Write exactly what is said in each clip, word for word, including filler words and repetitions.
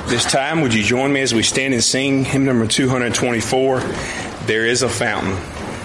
This time, would you join me as we stand and sing hymn number two twenty-four, There is a Fountain.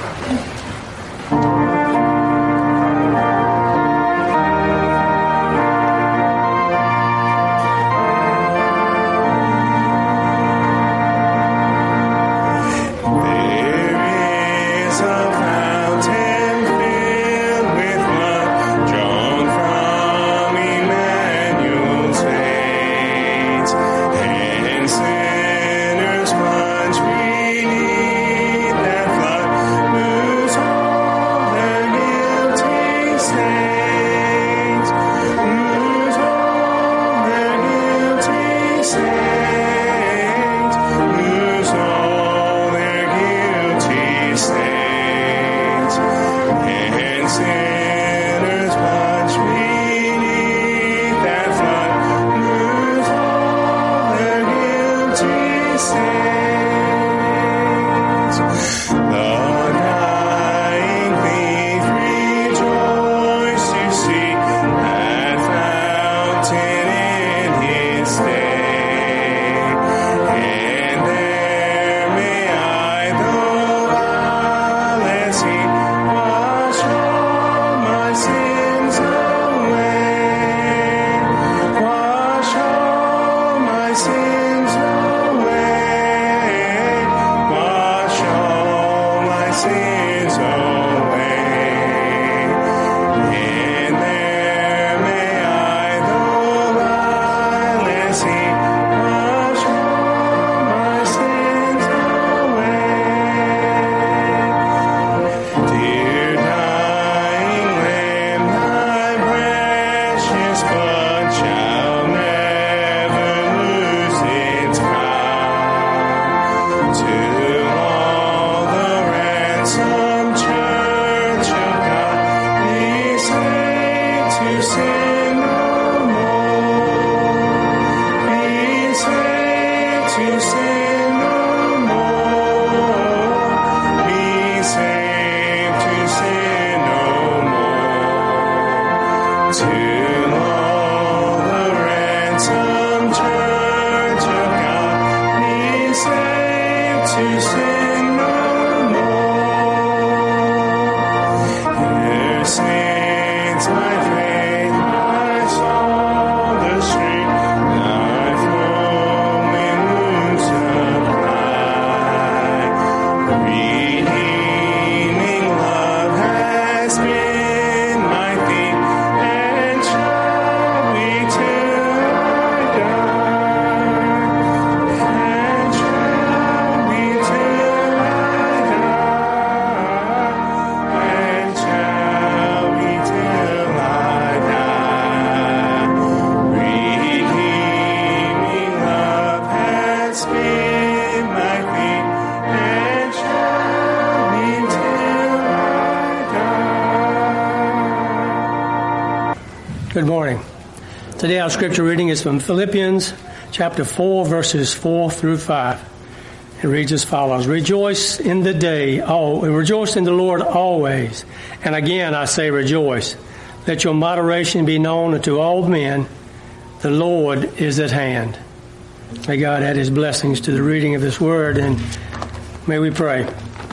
Good morning. Today our scripture reading is from Philippians chapter four, verses four through five. It reads as follows: Rejoice in the day, oh, rejoice in the Lord always. And again I say rejoice. Let your moderation be known unto all men. The Lord is at hand. May God add his blessings to the reading of this word, and may we pray.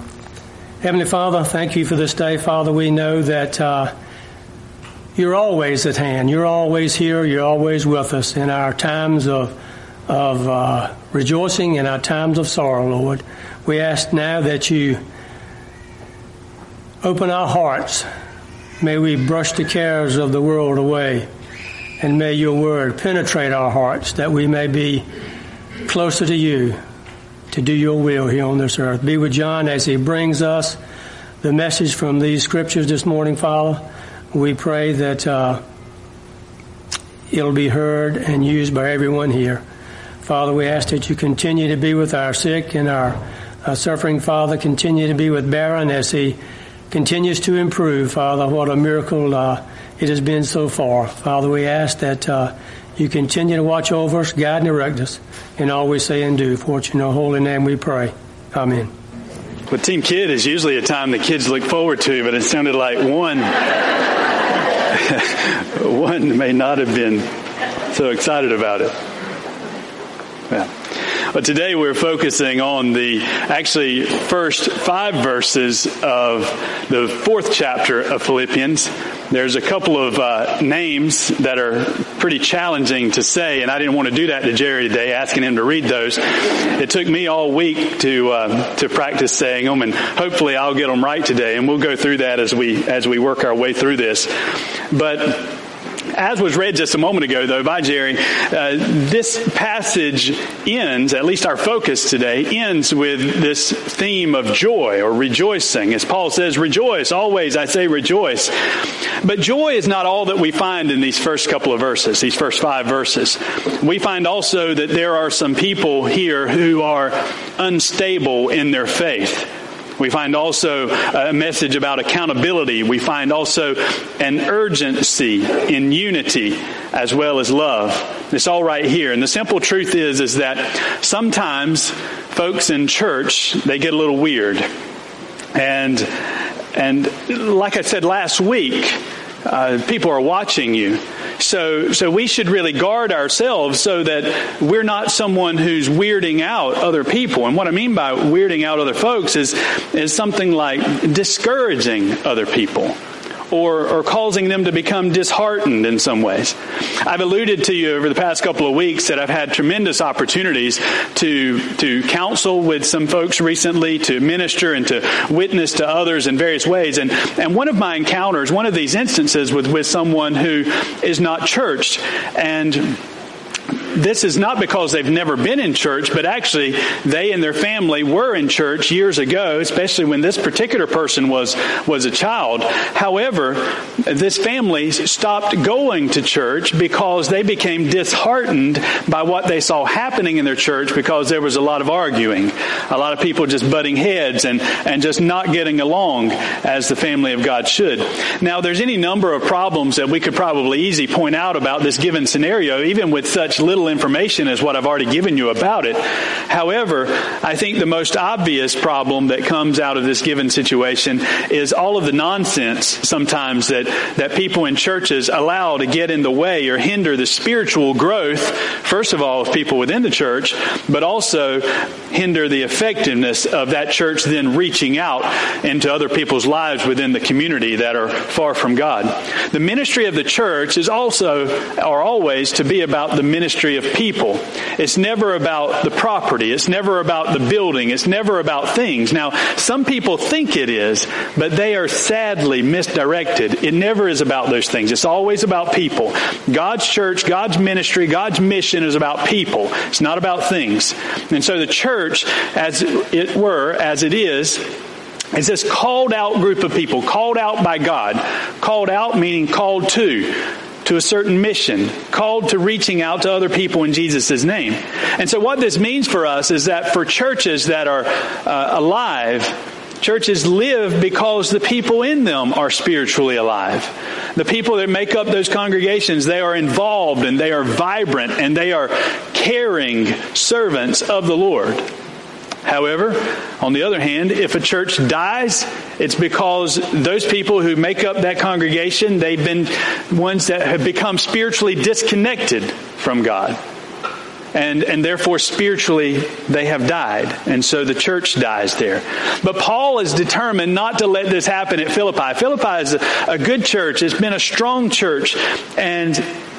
Heavenly Father, thank you for this day. Father, we know that uh, you're always at hand. You're always here. You're always with us in our times of of uh, rejoicing and our times of sorrow, Lord. We ask now that you open our hearts. May we brush the cares of the world away, and may your word penetrate our hearts that we may be closer to you to do your will here on this earth. Be with John as he brings us the message from these scriptures this morning, Father. We pray that uh, it'll be heard and used by everyone here. Father, we ask that you continue to be with our sick and our uh, suffering, Father. Continue to be with Barron as he continues to improve, Father. What a miracle uh, it has been so far. Father, we ask that uh, you continue to watch over us, guide and direct us in all we say and do. For it's in your holy name we pray. Amen. Well, Team Kid is usually a time the kids look forward to, but it sounded like one one may not have been so excited about it. Yeah. But today we're focusing on the actually first five verses of the fourth chapter of Philippians. There's a couple of uh, names that are pretty challenging to say, and I didn't want to do that to Jerry today, asking him to read those. It took me all week to uh, to practice saying them, and hopefully I'll get them right today. And we'll go through that as we as we work our way through this. But as was read just a moment ago, though, by Jerry, uh, this passage ends, at least our focus today, ends with this theme of joy or rejoicing. As Paul says, rejoice, always I say rejoice. But joy is not all that we find in these first couple of verses, these first five verses. We find also that there are some people here who are unstable in their faith. We find also a message about accountability. We find also an urgency in unity as well as love. It's all right here. And the simple truth is, is that sometimes folks in church, they get a little weird. And, and like I said last week, uh, people are watching you. So, so we should really guard ourselves so that we're not someone who's weirding out other people. And what I mean by weirding out other folks is, is something like discouraging other people or, or causing them to become disheartened in some ways. I've alluded to you over the past couple of weeks that I've had tremendous opportunities to, to counsel with some folks recently, to minister and to witness to others in various ways. And, and one of my encounters, one of these instances was with someone who is not churched, and this is not because they've never been in church, but actually they and their family were in church years ago, especially when this particular person was, was a child. However, this family stopped going to church because they became disheartened by what they saw happening in their church because there was a lot of arguing, a lot of people just butting heads and, and just not getting along as the family of God should. Now, there's any number of problems that we could probably easily point out about this given scenario, even with such little information as what I've already given you about it. However, I think the most obvious problem that comes out of this given situation is all of the nonsense sometimes that, that people in churches allow to get in the way or hinder the spiritual growth, first of all, of people within the church, but also hinder the effectiveness of that church then reaching out into other people's lives within the community that are far from God. The ministry of the church is also, or always, to be about the ministry of people. It's never about the property. It's never about the building. It's never about things. Now, some people think it is, but they are sadly misdirected. It never is about those things. It's always about people. God's church, God's ministry, God's mission is about people. It's not about things. And so the church, as it were, as it is, is this called out group of people, called out by God. Called out meaning called to. to a certain mission, called to reaching out to other people in Jesus' name. And so what this means for us is that for churches that are uh, alive, churches live because the people in them are spiritually alive. The people that make up those congregations, they are involved and they are vibrant and they are caring servants of the Lord. However, on the other hand, if a church dies, it's because those people who make up that congregation, they've been ones that have become spiritually disconnected from God. And, and therefore, spiritually, they have died. And so the church dies there. But Paul is determined not to let this happen at Philippi. Philippi is a, a good church. It's been a strong church. And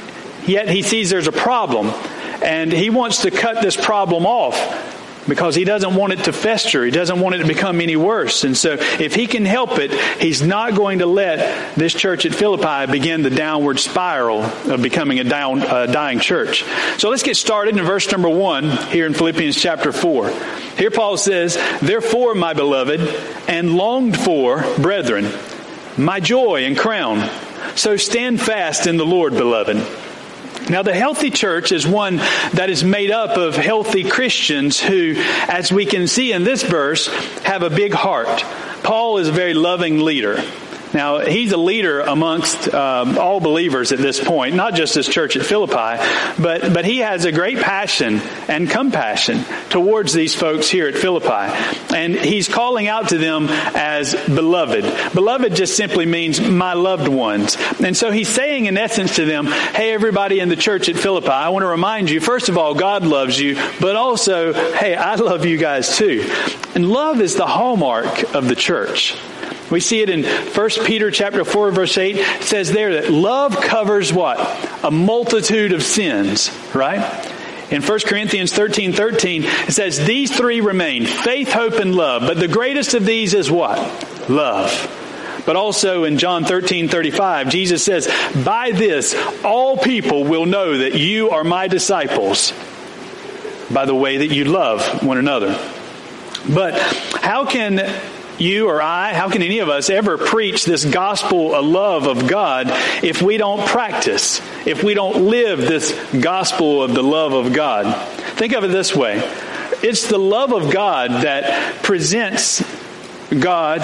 yet he sees there's a problem. And he wants to cut this problem off, because he doesn't want it to fester. He doesn't want it to become any worse. And so if he can help it, he's not going to let this church at Philippi begin the downward spiral of becoming a down, uh, dying church. So let's get started in verse number one here in Philippians chapter four. Here Paul says, "Therefore, my beloved and longed for brethren, my joy and crown, so stand fast in the Lord, beloved." Now, the healthy church is one that is made up of healthy Christians who, as we can see in this verse, have a big heart. Paul is a very loving leader. Now, he's a leader amongst um, all believers at this point, not just his church at Philippi, but, but he has a great passion and compassion towards these folks here at Philippi. And he's calling out to them as beloved. Beloved just simply means my loved ones. And so he's saying in essence to them, hey, everybody in the church at Philippi, I want to remind you, first of all, God loves you, but also, hey, I love you guys too. And love is the hallmark of the church. We see it in First Peter chapter four, verse eight. It says there that love covers what? A multitude of sins, right? In First Corinthians thirteen thirteen, it says, these three remain, faith, hope, and love. But the greatest of these is what? Love. But also in John thirteen thirty-five, Jesus says, by this, all people will know that you are my disciples, by the way that you love one another. But how can you or I, how can any of us ever preach this gospel of love of God if we don't practice, if we don't live this gospel of the love of God? Think of it this way. It's the love of God that presents God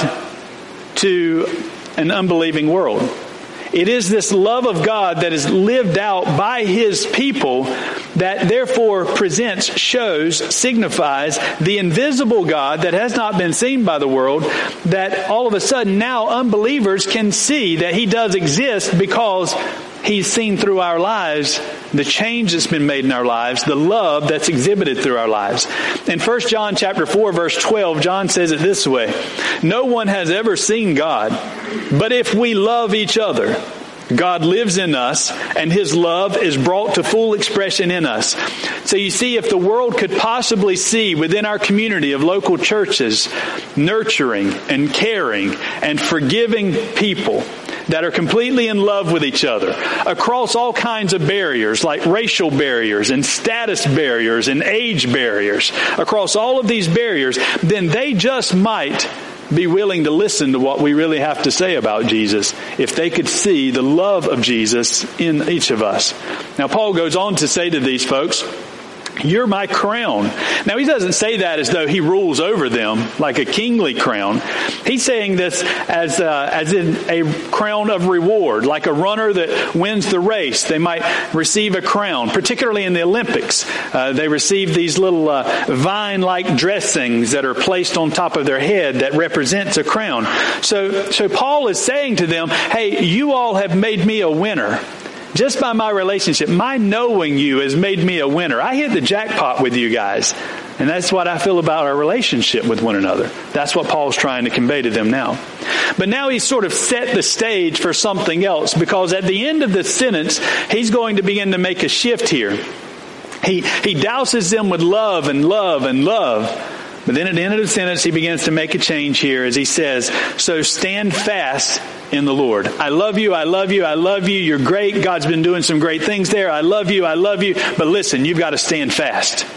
to an unbelieving world. It is this love of God that is lived out by His people that therefore presents, shows, signifies the invisible God that has not been seen by the world, that all of a sudden now unbelievers can see that He does exist because He's seen through our lives the change that's been made in our lives, the love that's exhibited through our lives. In First John chapter four, verse twelve, John says it this way, no one has ever seen God, but if we love each other, God lives in us, and His love is brought to full expression in us. So you see, if the world could possibly see within our community of local churches nurturing and caring and forgiving people that are completely in love with each other across all kinds of barriers like racial barriers and status barriers and age barriers, across all of these barriers, then they just might be willing to listen to what we really have to say about Jesus if they could see the love of Jesus in each of us. Now, Paul goes on to say to these folks, you're my crown. Now, he doesn't say that as though he rules over them like a kingly crown. He's saying this as uh, as in a crown of reward, like a runner that wins the race. They might receive a crown, particularly in the Olympics. Uh, they receive these little uh, vine-like dressings that are placed on top of their head that represents a crown. So, so Paul is saying to them, hey, you all have made me a winner. Just by my relationship, my knowing you has made me a winner. I hit the jackpot with you guys. And that's what I feel about our relationship with one another. That's what Paul's trying to convey to them now. But now he's sort of set the stage for something else, because at the end of the sentence, he's going to begin to make a shift here. He, he douses them with love and love and love. But then at the end of the sentence, he begins to make a change here as he says, so stand fast in the Lord. I love you, I love you, I love you. You're great. God's been doing some great things there. I love you, I love you. But listen, you've got to stand fast.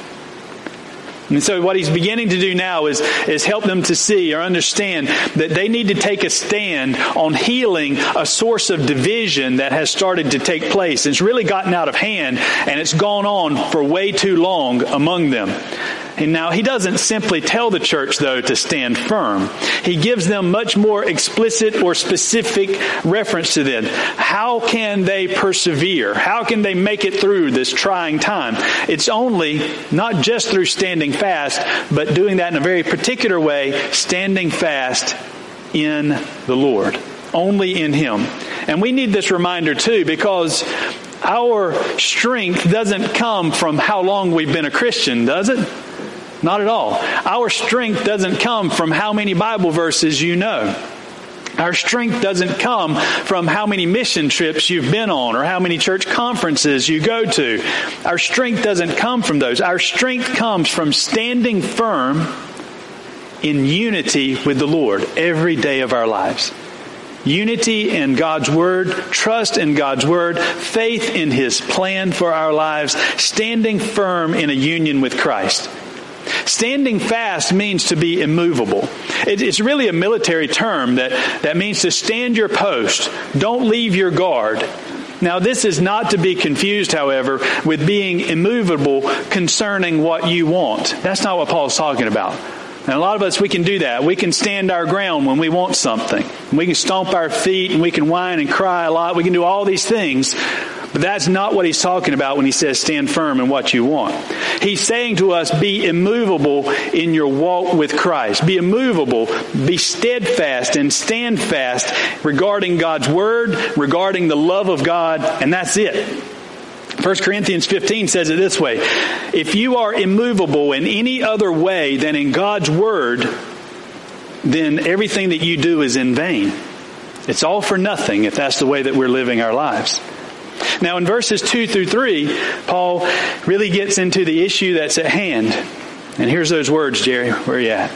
And so what he's beginning to do now is, is help them to see or understand that they need to take a stand on healing a source of division that has started to take place. It's really gotten out of hand, and it's gone on for way too long among them. And now he doesn't simply tell the church, though, to stand firm. He gives them much more explicit or specific reference to them. How can they persevere? How can they make it through this trying time? It's only not just through standing fast, but doing that in a very particular way, standing fast in the Lord. Only in Him. And we need this reminder, too, because our strength doesn't come from how long we've been a Christian, does it? Not at all. Our strength doesn't come from how many Bible verses you know. Our strength doesn't come from how many mission trips you've been on or how many church conferences you go to. Our strength doesn't come from those. Our strength comes from standing firm in unity with the Lord every day of our lives. Unity in God's Word, trust in God's Word, faith in His plan for our lives, standing firm in a union with Christ. Standing fast means to be immovable. It's really a military term that, that means to stand your post. Don't leave your guard. Now, this is not to be confused, however, with being immovable concerning what you want. That's not what Paul's talking about. And a lot of us, we can do that. We can stand our ground when we want something. We can stomp our feet and we can whine and cry a lot. We can do all these things. But that's not what he's talking about when he says stand firm in what you want. He's saying to us, be immovable in your walk with Christ. Be immovable, be steadfast and stand fast regarding God's word, regarding the love of God, and that's it. First Corinthians fifteen says it this way: if you are immovable in any other way than in God's word, then everything that you do is in vain. It's all for nothing if that's the way that we're living our lives. Now in verses two through three, Paul really gets into the issue that's at hand. And here's those words, Jerry. Where are you at?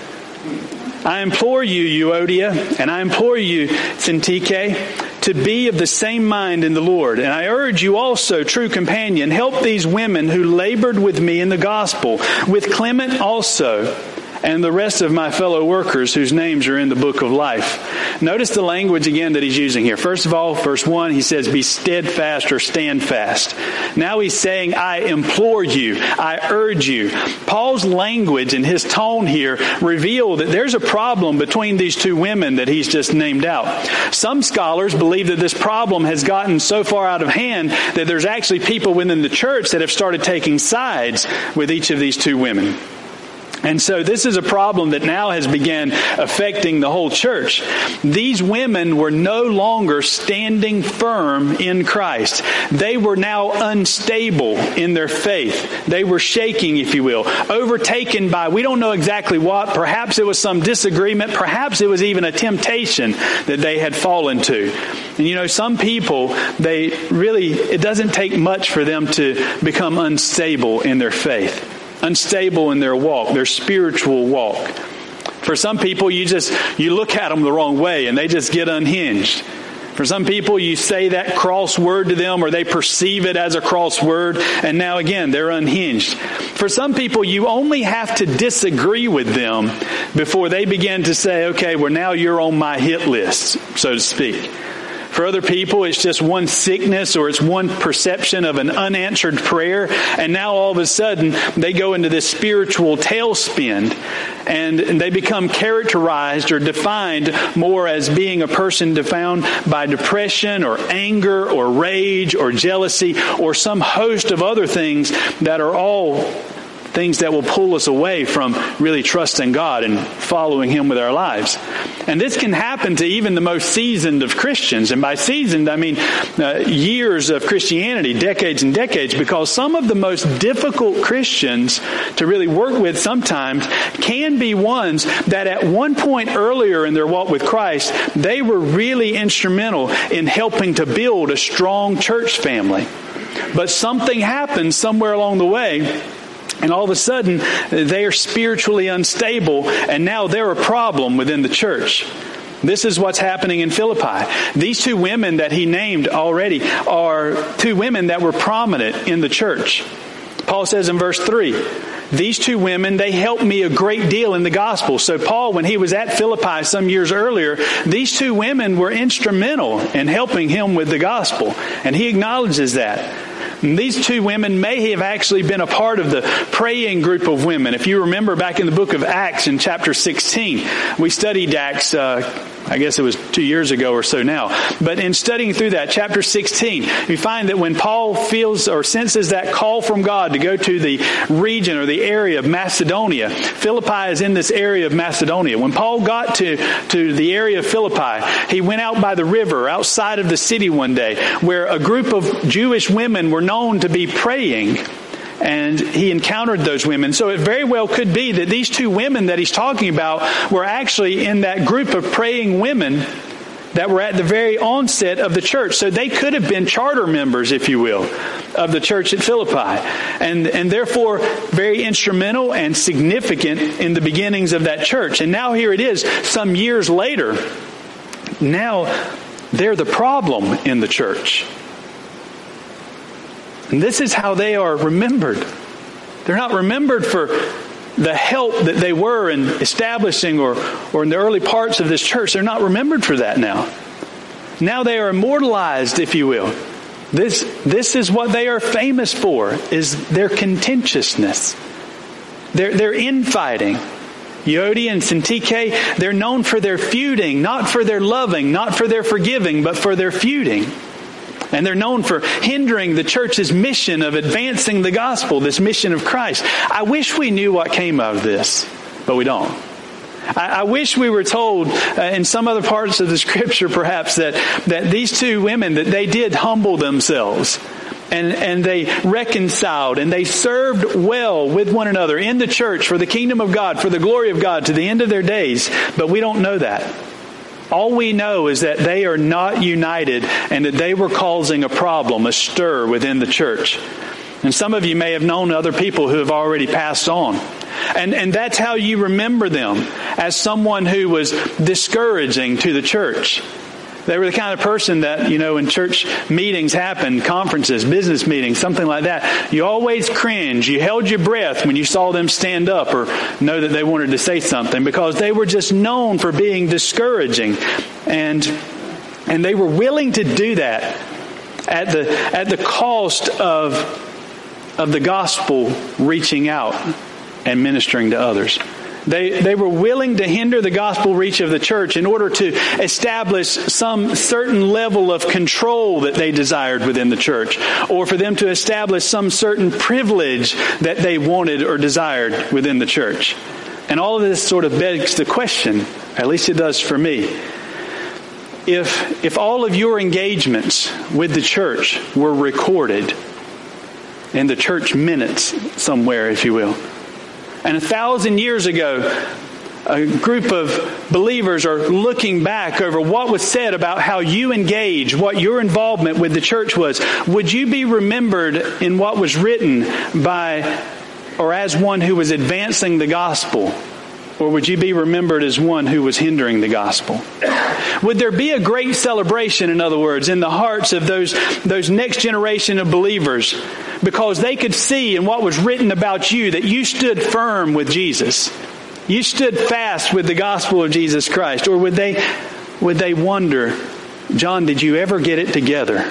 I implore you, Euodia, and I implore you, Syntyche, to be of the same mind in the Lord. And I urge you also, true companion, help these women who labored with me in the gospel, with Clement also, and the rest of my fellow workers whose names are in the book of life. Notice the language again that he's using here. First of all, verse one, he says, be steadfast or stand fast. Now he's saying, I implore you, I urge you. Paul's language and his tone here reveal that there's a problem between these two women that he's just named out. Some scholars believe that this problem has gotten so far out of hand that there's actually people within the church that have started taking sides with each of these two women. And so this is a problem that now has begun affecting the whole church. These women were no longer standing firm in Christ. They were now unstable in their faith. They were shaking, if you will, overtaken by, we don't know exactly what. Perhaps it was some disagreement. Perhaps it was even a temptation that they had fallen to. And you know, some people, they really, it doesn't take much for them to become unstable in their faith. Unstable in their walk, their spiritual walk. For some people, you just, you look at them the wrong way and they just get unhinged. For some people, you say that cross word to them or they perceive it as a cross word, and now again, they're unhinged. For some people, you only have to disagree with them before they begin to say, okay, well now you're on my hit list, so to speak. For other people, it's just one sickness or it's one perception of an unanswered prayer. And now all of a sudden, they go into this spiritual tailspin and they become characterized or defined more as being a person defined by depression or anger or rage or jealousy or some host of other things that are all things that will pull us away from really trusting God and following Him with our lives. And this can happen to even the most seasoned of Christians. And by seasoned, I mean uh, years of Christianity, decades and decades, because some of the most difficult Christians to really work with sometimes can be ones that at one point earlier in their walk with Christ, they were really instrumental in helping to build a strong church family. But something happened somewhere along the way, and all of a sudden, they are spiritually unstable, and now they're a problem within the church. This is what's happening in Philippi. These two women that he named already are two women that were prominent in the church. Paul says in verse three, these two women, they helped me a great deal in the gospel. So Paul, when he was at Philippi some years earlier, these two women were instrumental in helping him with the gospel. And he acknowledges that. And these two women may have actually been a part of the praying group of women. If you remember back in the book of Acts in chapter sixteen, we studied Acts, uh, I guess it was two years ago or so now. But in studying through that, chapter sixteen, we find that when Paul feels or senses that call from God to go to the region or the area of Macedonia, Philippi is in this area of Macedonia. When Paul got to, to the area of Philippi, he went out by the river outside of the city one day where a group of Jewish women were known to be praying. And he encountered those women. So it very well could be that these two women that he's talking about were actually in that group of praying women that were at the very onset of the church. So they could have been charter members, if you will, of the church at Philippi. And, and therefore very instrumental and significant in the beginnings of that church. And now here it is, some years later, now they're the problem in the church. And this is how they are remembered. They're not remembered for the help that they were in establishing or, or in the early parts of this church. They're not remembered for that now. Now they are immortalized, if you will. This, this is what they are famous for, is their contentiousness, their, their infighting. Euodia and Syntyche, they're known for their feuding, not for their loving, not for their forgiving, but for their feuding. And they're known for hindering the church's mission of advancing the gospel, this mission of Christ. I wish we knew what came out of this, but we don't. I, I wish we were told uh, in some other parts of the scripture perhaps that, that these two women, that they did humble themselves. And, and they reconciled and they served well with one another in the church for the kingdom of God, for the glory of God to the end of their days. But we don't know that. All we know is that they are not united and that they were causing a problem, a stir within the church. And some of you may have known other people who have already passed on. And, and that's how you remember them, as someone who was discouraging to the church. They were the kind of person that, you know, when church meetings happen, conferences, business meetings, something like that, you always cringe. You held your breath when you saw them stand up or know that they wanted to say something, because they were just known for being discouraging. And and they were willing to do that at the at the cost of of the gospel reaching out and ministering to others. They they were willing to hinder the gospel reach of the church in order to establish some certain level of control that they desired within the church, or for them to establish some certain privilege that they wanted or desired within the church. And all of this sort of begs the question, at least it does for me, if if all of your engagements with the church were recorded in the church minutes somewhere, if you will, and a thousand years ago, a group of believers are looking back over what was said about how you engage, what your involvement with the church was, would you be remembered in what was written by or as one who was advancing the gospel? Or would you be remembered as one who was hindering the gospel? Would there be a great celebration, in other words, in the hearts of those, those next generation of believers, because they could see in what was written about you that you stood firm with Jesus? You stood fast with the gospel of Jesus Christ. Or would they, would they wonder, John, did you ever get it together?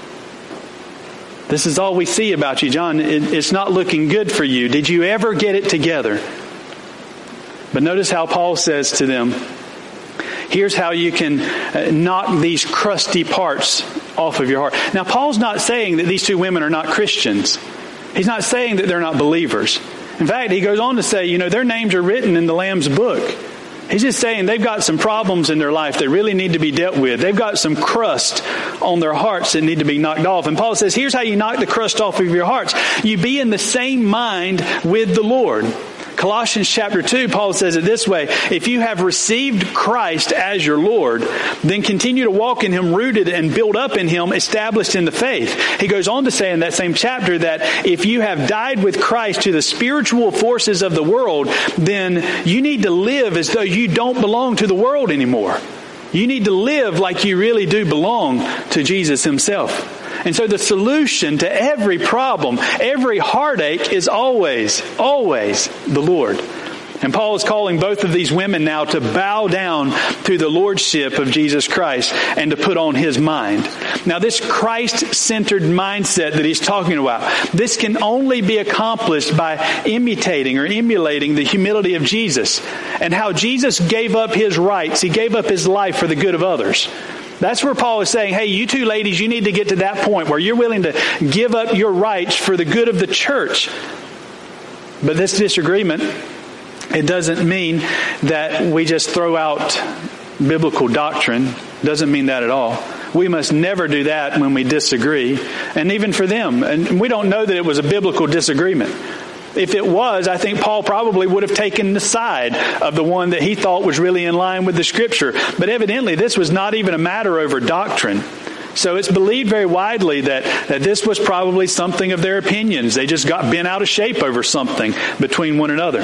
This is all we see about you, John. It, it's not looking good for you. Did you ever get it together? But notice how Paul says to them, here's how you can knock these crusty parts off of your heart. Now, Paul's not saying that these two women are not Christians. He's not saying that they're not believers. In fact, he goes on to say, you know, their names are written in the Lamb's book. He's just saying they've got some problems in their life that really need to be dealt with. They've got some crust on their hearts that need to be knocked off. And Paul says, here's how you knock the crust off of your hearts. You be in the same mind with the Lord. Colossians chapter two, Paul says it this way, if you have received Christ as your Lord, then continue to walk in Him, rooted and built up in Him, established in the faith. He goes on to say in that same chapter that if you have died with Christ to the spiritual forces of the world, then you need to live as though you don't belong to the world anymore. You need to live like you really do belong to Jesus Himself. And so the solution to every problem, every heartache is always, always the Lord. And Paul is calling both of these women now to bow down to the lordship of Jesus Christ and to put on His mind. Now, this Christ-centered mindset that he's talking about, this can only be accomplished by imitating or emulating the humility of Jesus and how Jesus gave up His rights. He gave up His life for the good of others. That's where Paul is saying, hey, you two ladies, you need to get to that point where you're willing to give up your rights for the good of the church. But this disagreement, it doesn't mean that we just throw out biblical doctrine. It doesn't mean that at all. We must never do that when we disagree. And even for them, and we don't know that it was a biblical disagreement. If it was, I think Paul probably would have taken the side of the one that he thought was really in line with the Scripture. But evidently, this was not even a matter over doctrine. So it's believed very widely that, that this was probably something of their opinions. They just got bent out of shape over something between one another.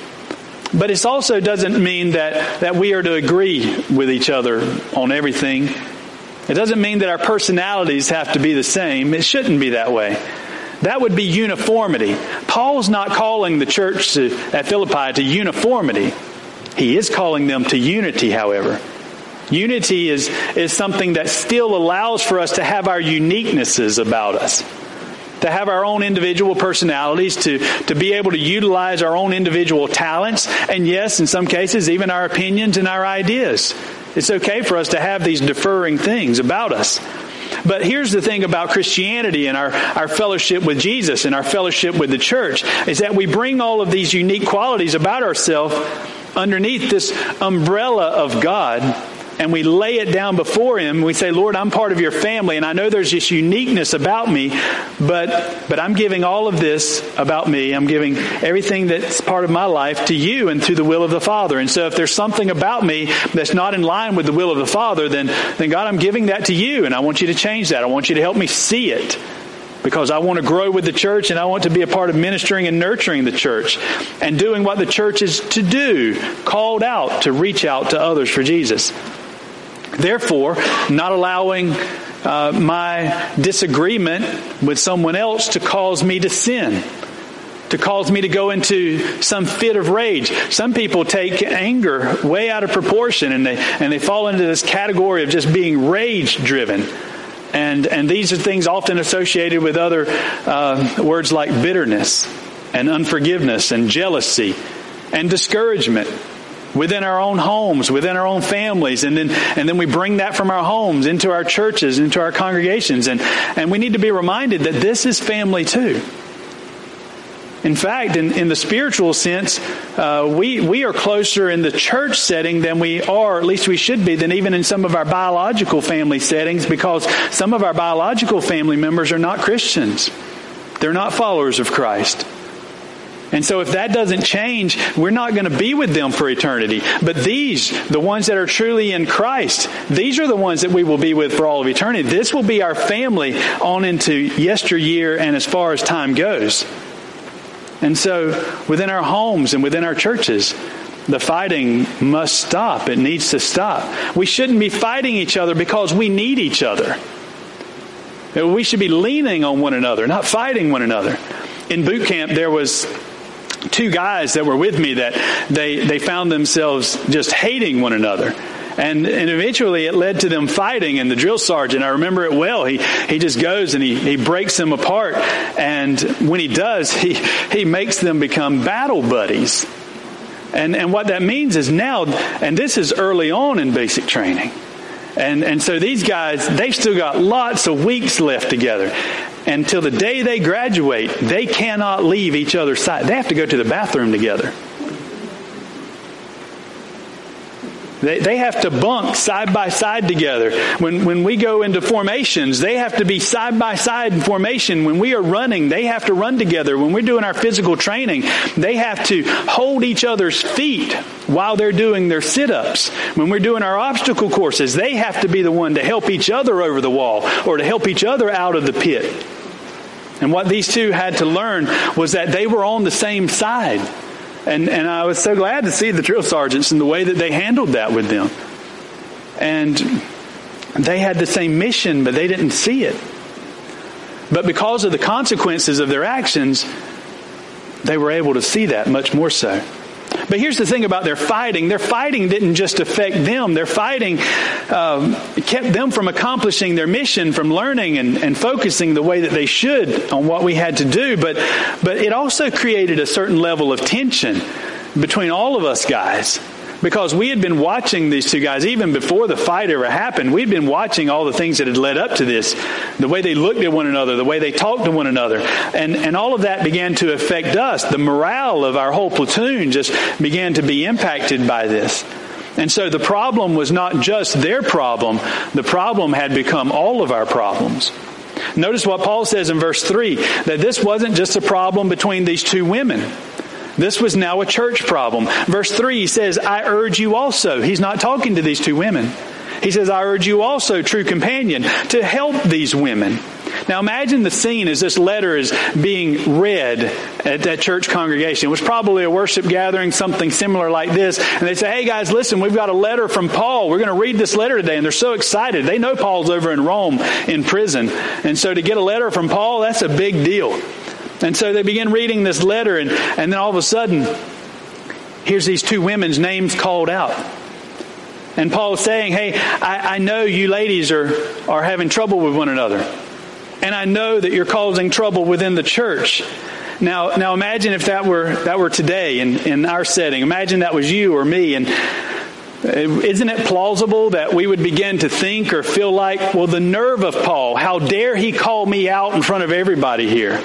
But it also doesn't mean that, that we are to agree with each other on everything. It doesn't mean that our personalities have to be the same. It shouldn't be that way. That would be uniformity. Paul's not calling the church to, at Philippi to uniformity. He is calling them to unity, however. Unity is, is something that still allows for us to have our uniquenesses about us. to have our own individual personalities, to, to be able to utilize our own individual talents, and yes, in some cases, even our opinions and our ideas. It's okay for us to have these differing things about us. But here's the thing about Christianity and our, our fellowship with Jesus and our fellowship with the church, is that we bring all of these unique qualities about ourselves underneath this umbrella of God, and we lay it down before Him. We say, Lord, I'm part of your family, and I know there's this uniqueness about me, but but I'm giving all of this about me. I'm giving everything that's part of my life to you and to the will of the Father. And so if there's something about me that's not in line with the will of the Father, then, then God, I'm giving that to you, and I want you to change that. I want you to help me see it, because I want to grow with the church, and I want to be a part of ministering and nurturing the church and doing what the church is to do, called out to reach out to others for Jesus. Therefore, not allowing uh, my disagreement with someone else to cause me to sin, to cause me to go into some fit of rage. Some people take anger way out of proportion, and they and they fall into this category of just being rage-driven. And and these are things often associated with other uh, words like bitterness and unforgiveness and jealousy and discouragement within our own homes, within our own families, and then and then we bring that from our homes into our churches, into our congregations, and and we need to be reminded that this is family too. In fact, in, in the spiritual sense, uh, we we are closer in the church setting than we are, at least we should be, than even in some of our biological family settings, because some of our biological family members are not Christians. They're not followers of Christ. And so if that doesn't change, we're not going to be with them for eternity. But these, the ones that are truly in Christ, these are the ones that we will be with for all of eternity. This will be our family on into yesteryear and as far as time goes. And so within our homes and within our churches, the fighting must stop. It needs to stop. We shouldn't be fighting each other because we need each other. We should be leaning on one another, not fighting one another. In boot camp, there was two guys that were with me that they, they found themselves just hating one another. And, and eventually it led to them fighting, and the drill sergeant, I remember it well, he, he just goes and he, he breaks them apart. And when he does, he, he makes them become battle buddies. And, and what that means is now, and this is early on in basic training. And, and so these guys, they've still got lots of weeks left together. Until the day they graduate, they cannot leave each other's side. They have to go to the bathroom together. They they have to bunk side by side together. When when we go into formations, they have to be side by side in formation. When we are running, they have to run together. When we're doing our physical training, they have to hold each other's feet while they're doing their sit-ups. When we're doing our obstacle courses, they have to be the one to help each other over the wall or to help each other out of the pit. And what these two had to learn was that they were on the same side. And and I was so glad to see the drill sergeants and the way that they handled that with them. And they had the same mission, but they didn't see it. But because of the consequences of their actions, they were able to see that much more so. But here's the thing about their fighting. Their fighting didn't just affect them. Their fighting um, kept them from accomplishing their mission, from learning and, and focusing the way that they should on what we had to do. But, but it also created a certain level of tension between all of us guys. Because we had been watching these two guys, even before the fight ever happened, we'd been watching all the things that had led up to this. The way they looked at one another, the way they talked to one another. And, and all of that began to affect us. The morale of our whole platoon just began to be impacted by this. And so the problem was not just their problem. The problem had become all of our problems. Notice what Paul says in verse three, that this wasn't just a problem between these two women. This was now a church problem. Verse three says, I urge you also. He's not talking to these two women. He says, I urge you also, true companion, to help these women. Now imagine the scene as this letter is being read at that church congregation. It was probably a worship gathering, something similar like this. And they say, hey guys, listen, we've got a letter from Paul. We're going to read this letter today. And they're so excited. They know Paul's over in Rome in prison. And so to get a letter from Paul, that's a big deal. And so they begin reading this letter, and, and then all of a sudden, here's these two women's names called out. And Paul is saying, hey, I, I know you ladies are, are having trouble with one another. and I know that you're causing trouble within the church. Now, now imagine if that were that were today in, in our setting. Imagine that was you or me, and isn't it plausible that we would begin to think or feel like, well, the nerve of Paul, how dare he call me out in front of everybody here?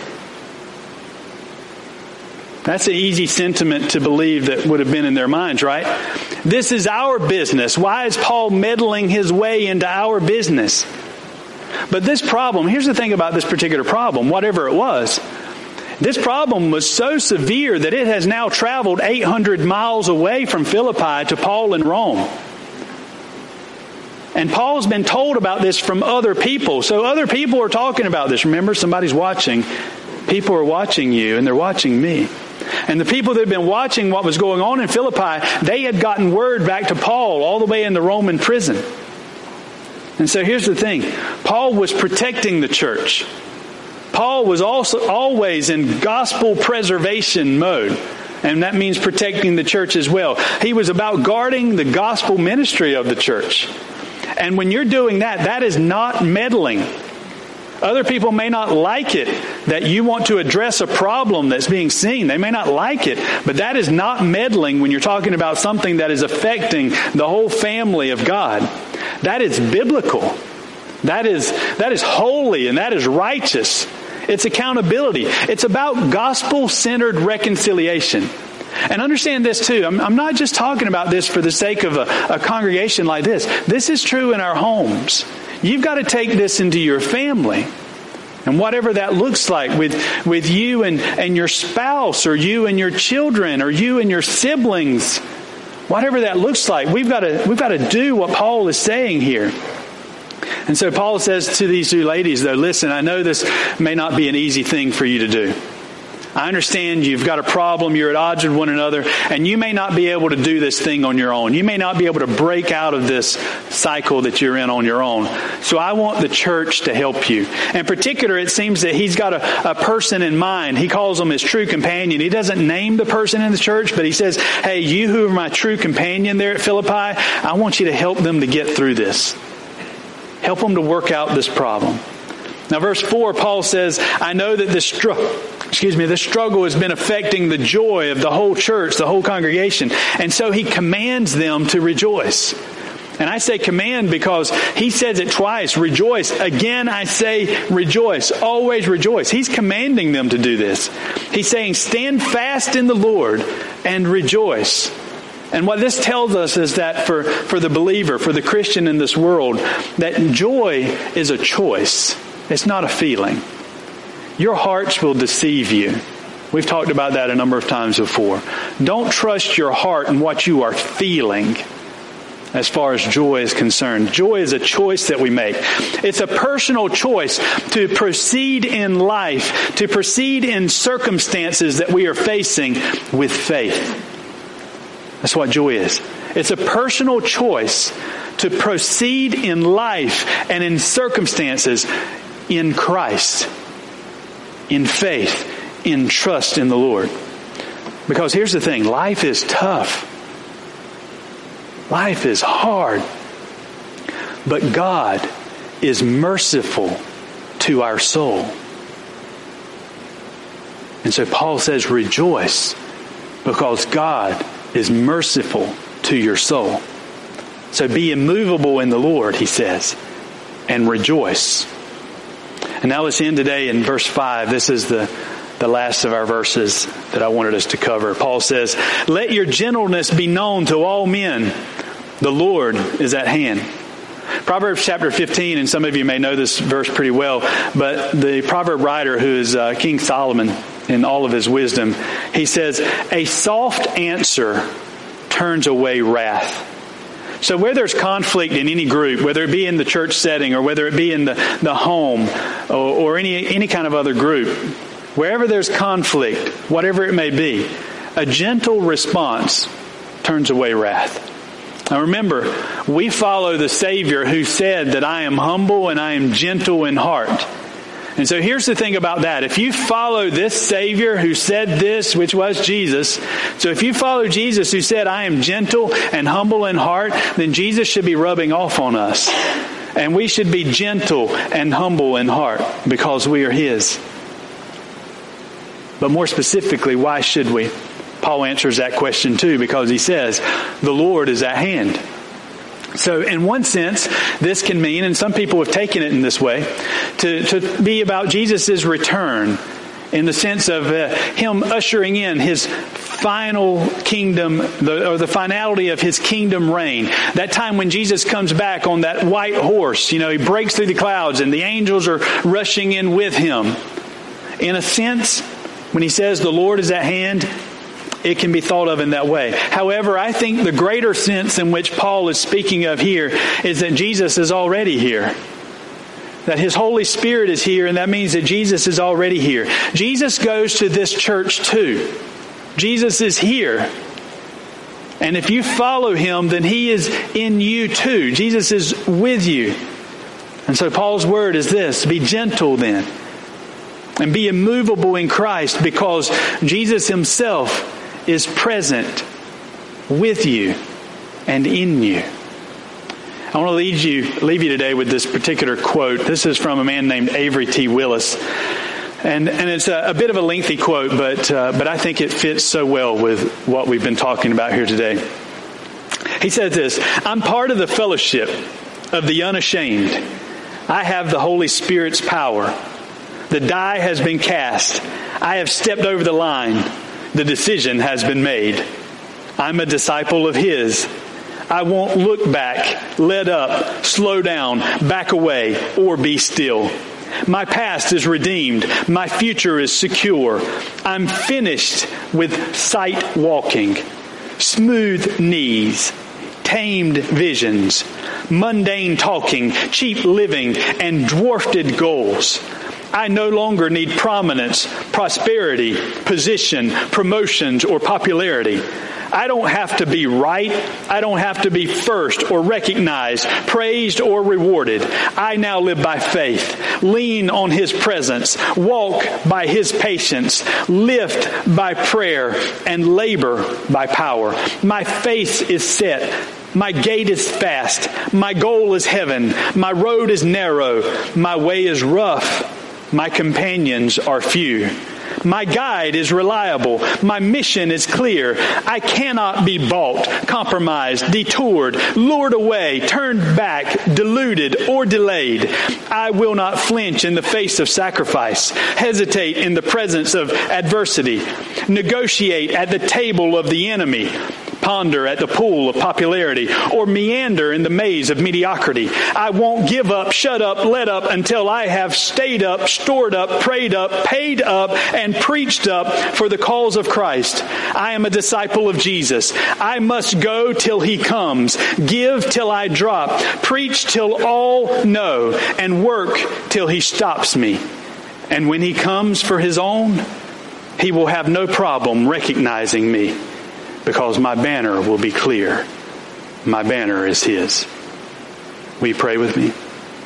That's an easy sentiment to believe that would have been in their minds, right? This is our business. Why is Paul meddling his way into our business? But this problem, here's the thing about this particular problem, whatever it was, this problem was so severe that it has now traveled eight hundred miles away from Philippi to Paul in Rome. And Paul's been told about this from other people. So other people are talking about this. Remember, somebody's watching. People are watching you, and they're watching me. And the people that had been watching what was going on in Philippi, they had gotten word back to Paul all the way in the Roman prison. And so here's the thing. Paul was protecting the church. Paul was also always in gospel preservation mode. And that means protecting the church as well. He was about guarding the gospel ministry of the church. And when you're doing that, that is not meddling. Other people may not like it that you want to address a problem that's being seen. They may not like it, but that is not meddling when you're talking about something that is affecting the whole family of God. That is biblical. That is, that is holy, and that is righteous. It's accountability. It's about gospel-centered reconciliation. And understand this too. I'm, I'm not just talking about this for the sake of a, a congregation like this. This is true in our homes. You've got to take this into your family. And whatever that looks like with, with you and, and your spouse, or you and your children, or you and your siblings, whatever that looks like, we've got to, we've got to do what Paul is saying here. And so Paul says to these two ladies, though, listen, I know this may not be an easy thing for you to do. I understand you've got a problem, you're at odds with one another, and you may not be able to do this thing on your own. You may not be able to break out of this cycle that you're in on your own. So I want the church to help you. In particular, it seems that he's got a, a person in mind. He calls them his true companion. He doesn't name the person in the church, but he says, hey, you who are my true companion there at Philippi, I want you to help them to get through this. Help them to work out this problem. Now, verse four, Paul says, I know that this struggle, excuse me, this struggle has been affecting the joy of the whole church, the whole congregation. And so he commands them to rejoice. And I say command because he says it twice, rejoice. Again, I say rejoice. Always rejoice. He's commanding them to do this. He's saying, stand fast in the Lord and rejoice. And what this tells us is that for, for the believer, for the Christian in this world, that joy is a choice. It's not a feeling. Your hearts will deceive you. We've talked about that a number of times before. Don't trust your heart in what you are feeling as far as joy is concerned. Joy is a choice that we make. It's a personal choice to proceed in life, to proceed in circumstances that we are facing with faith. That's what joy is. It's a personal choice to proceed in life and in circumstances in Christ, in faith, in trust in the Lord. Because here's the thing, life is tough. Life is hard. But God is merciful to our soul. And so Paul says, rejoice, because God is merciful to your soul. So be immovable in the Lord, he says, and rejoice. And now let's end today in verse five. This is the, the last of our verses that I wanted us to cover. Paul says, let your gentleness be known to all men. The Lord is at hand. Proverbs chapter fifteen, and some of you may know this verse pretty well, but the proverb writer, who is uh, King Solomon in all of his wisdom, he says, a soft answer turns away wrath. So where there's conflict in any group, whether it be in the church setting or whether it be in the, the home or, or any, any kind of other group, wherever there's conflict, whatever it may be, a gentle response turns away wrath. Now remember, we follow the Savior who said that I am humble and I am gentle in heart. And so here's the thing about that. If you follow this Savior who said this, which was Jesus, so if you follow Jesus who said, I am gentle and humble in heart, then Jesus should be rubbing off on us. And we should be gentle and humble in heart because we are His. But more specifically, why should we? Paul answers that question too, because he says, the Lord is at hand. So in one sense, this can mean, and some people have taken it in this way, to, to be about Jesus' return, in the sense of uh, Him ushering in His final kingdom, the, or the finality of His kingdom reign. That time when Jesus comes back on that white horse, you know, He breaks through the clouds and the angels are rushing in with Him. In a sense, when He says the Lord is at hand, it can be thought of in that way. However, I think the greater sense in which Paul is speaking of here is that Jesus is already here. That His Holy Spirit is here, and that means that Jesus is already here. Jesus goes to this church too. Jesus is here. And if you follow Him, then He is in you too. Jesus is with you. And so Paul's word is this: be gentle then, and be immovable in Christ, because Jesus Himself is present with you and in you. I want to leave you, leave you today with this particular quote. This is from a man named Avery T. Willis. And, and it's a, a bit of a lengthy quote, but, uh, but I think it fits so well with what we've been talking about here today. He says this: I'm part of the fellowship of the unashamed. I have the Holy Spirit's power. The die has been cast. I have stepped over the line. The decision has been made. I'm a disciple of His. I won't look back, let up, slow down, back away, or be still. My past is redeemed. My future is secure. I'm finished with sight walking, smooth knees, tamed visions, mundane talking, cheap living, and dwarfed goals. I no longer need prominence, prosperity, position, promotions, or popularity. I don't have to be right. I don't have to be first or recognized, praised or rewarded. I now live by faith, lean on His presence, walk by His patience, lift by prayer, and labor by power. My face is set. My gate is fast. My goal is heaven. My road is narrow. My way is rough. My companions are few. My guide is reliable. My mission is clear. I cannot be bought, compromised, detoured, lured away, turned back, deluded, or delayed. I will not flinch in the face of sacrifice, hesitate in the presence of adversity, negotiate at the table of the enemy, ponder at the pool of popularity, or meander in the maze of mediocrity. I won't give up, shut up, let up until I have stayed up, stored up, prayed up, paid up, and preached up for the cause of Christ. I am a disciple of Jesus. I must go till He comes, give till I drop, preach till all know, and work till He stops me. And when He comes for His own, He will have no problem recognizing me, because my banner will be clear. My banner is His. Will you pray with me?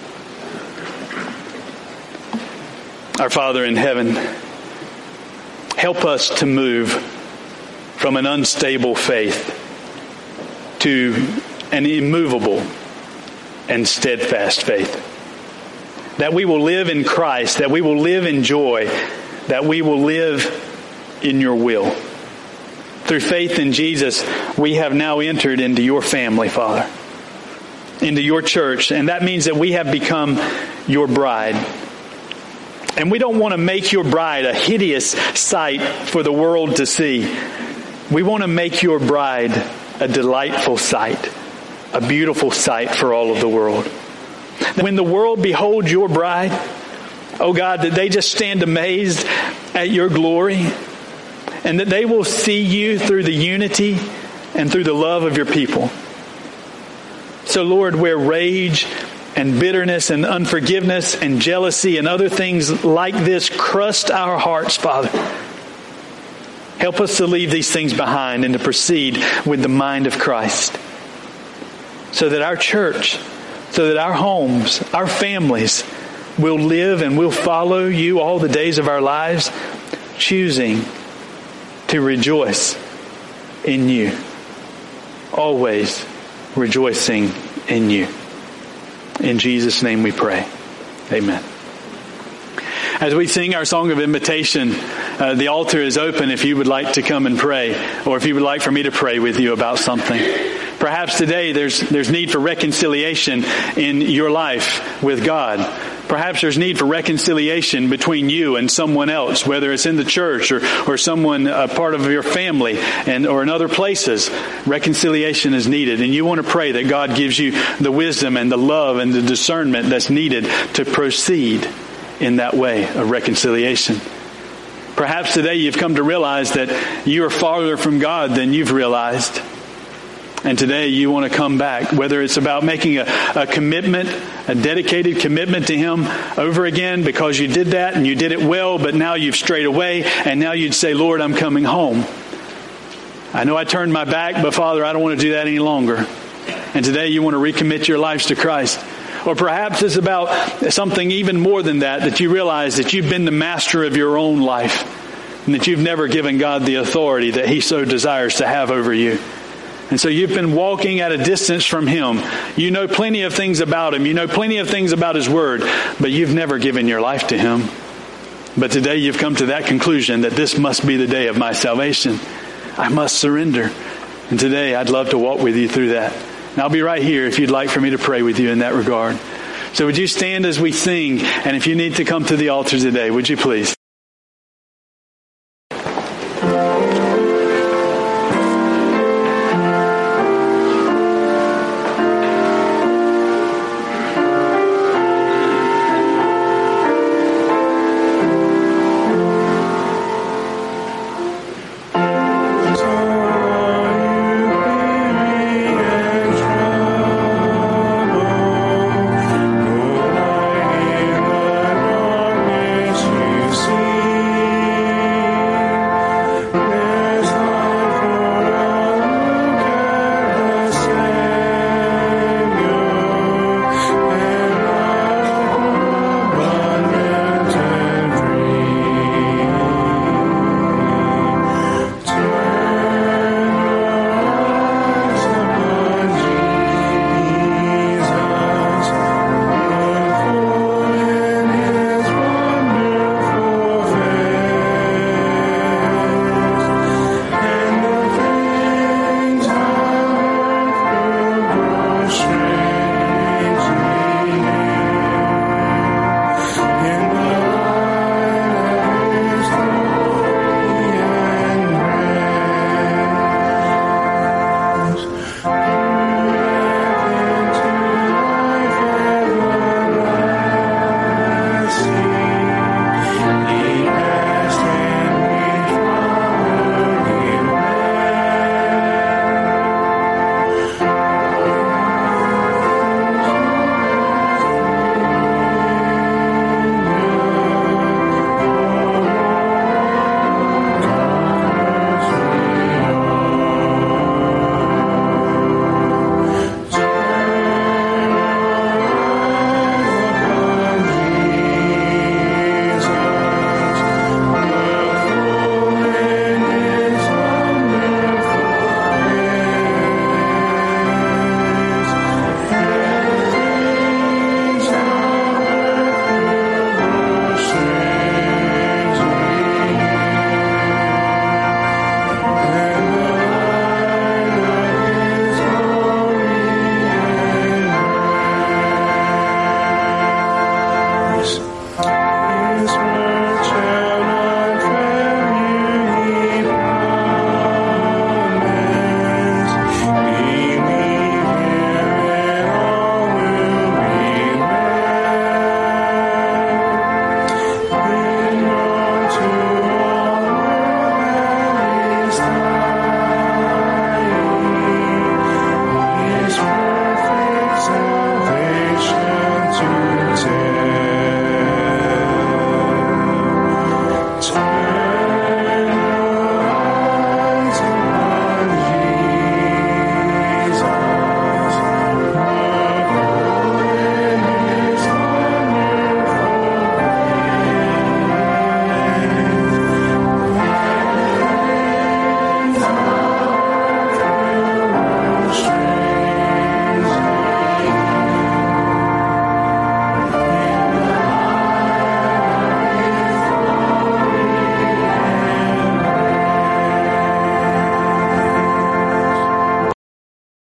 Our Father in heaven, help us to move from an unstable faith to an immovable and steadfast faith. That we will live in Christ, that we will live in joy, that we will live in Your will. Through faith in Jesus, we have now entered into Your family, Father, into Your church, and that means that we have become Your bride. And we don't want to make Your bride a hideous sight for the world to see. We want to make Your bride a delightful sight, a beautiful sight for all of the world. When the world beholds Your bride, oh God, that they just stand amazed at Your glory, and that they will see You through the unity and through the love of Your people. So Lord, where rage and bitterness and unforgiveness and jealousy and other things like this crust our hearts, Father, help us to leave these things behind and to proceed with the mind of Christ, so that our church, so that our homes, our families will live and will follow You all the days of our lives, choosing to rejoice in You, always rejoicing in You. In Jesus' name we pray. Amen. As we sing our song of invitation, uh, the altar is open if you would like to come and pray, or if you would like for me to pray with you about something. Perhaps today there's there's need for reconciliation in your life with God. Perhaps there's need for reconciliation between you and someone else, whether it's in the church or, or someone, a part of your family, and or in other places. Reconciliation is needed, and you want to pray that God gives you the wisdom and the love and the discernment that's needed to proceed in that way of reconciliation. Perhaps today you've come to realize that you are farther from God than you've realized. And today you want to come back, whether it's about making a, a commitment, a dedicated commitment to Him over again because you did that and you did it well, but now you've strayed away and now you'd say, Lord, I'm coming home. I know I turned my back, but Father, I don't want to do that any longer. And today you want to recommit your lives to Christ. Or perhaps it's about something even more than that, that you realize that you've been the master of your own life and that you've never given God the authority that He so desires to have over you. And so you've been walking at a distance from Him. You know plenty of things about Him. You know plenty of things about His Word, but you've never given your life to Him. But today you've come to that conclusion that this must be the day of my salvation. I must surrender. And today I'd love to walk with you through that. And I'll be right here if you'd like for me to pray with you in that regard. So would you stand as we sing? And if you need to come to the altar today, would you please?